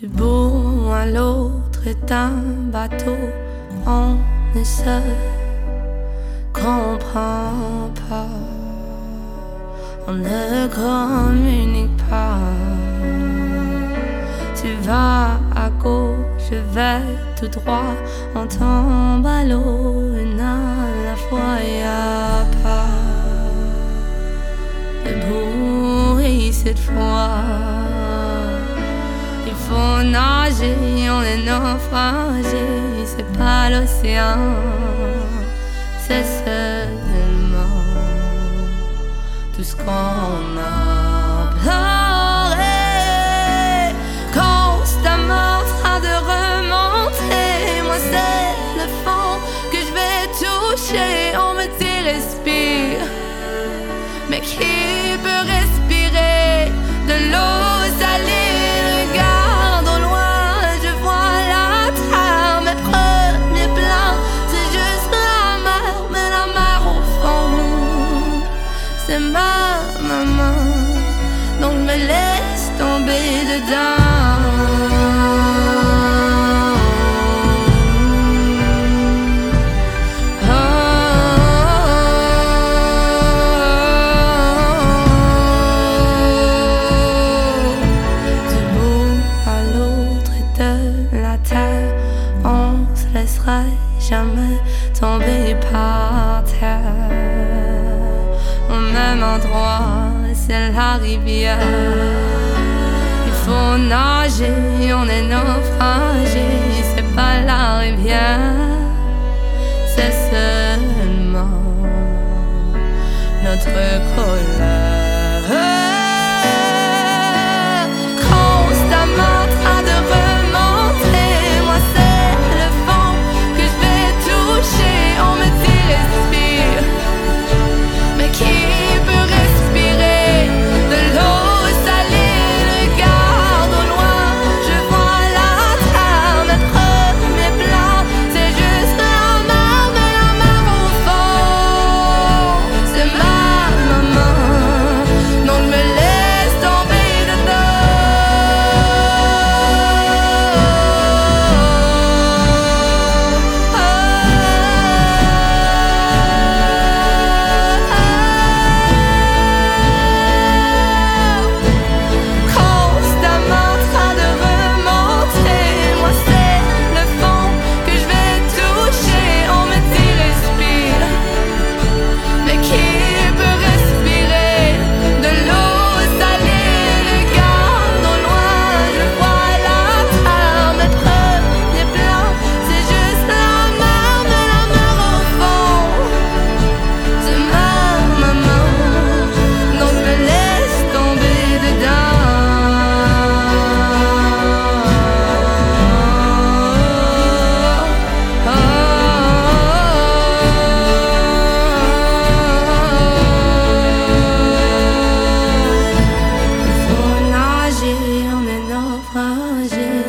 Du bout à l'autre est un bateau, on ne se comprend pas, on ne communique pas. Tu vas à gauche, je vais tout droit, on tombe à l'eau, une à la fois, y'a pas de bruit cette fois. Il faut nager, on est naufragé, c'est pas l'océan, c'est seulement tout ce qu'on a pleuré, constamment en train de remonter. Moi c'est le fond que je vais toucher, on me dit respire, mais qui peut respirer de l'eau salée? Regarde au loin, je vois la terre, mes premiers plans, c'est juste la mer, mais la mer au fond, c'est ma maman, donc je me laisse tomber dedans. Jamais tomber par terre au même endroit, c'est la rivière. Il faut nager, on est naufragé, c'est pas la rivière, c'est seulement notre colère. Constamment en train de remonter, moi c'est le fond que je vais toucher, on me dit respire, mais qui peut respirer de l'eau salée? Regarde au loin, je vois la terre, mes premiers plans, c'est juste la mer, mais la mer au fond, c'est ma maman, donc je me laisse tomber dedans. Constamment en train de remonter, moi c'est le fond que je vais toucher, on me dit respire, mais qui peut respirer de l'eau salée? Regarde au loin, je vois la terre, mes premiers plans, c'est juste la mer, mais la mer au fond, c'est ma maman, donc je me laisse tomber dedans. Il faut nager, on est naufragé,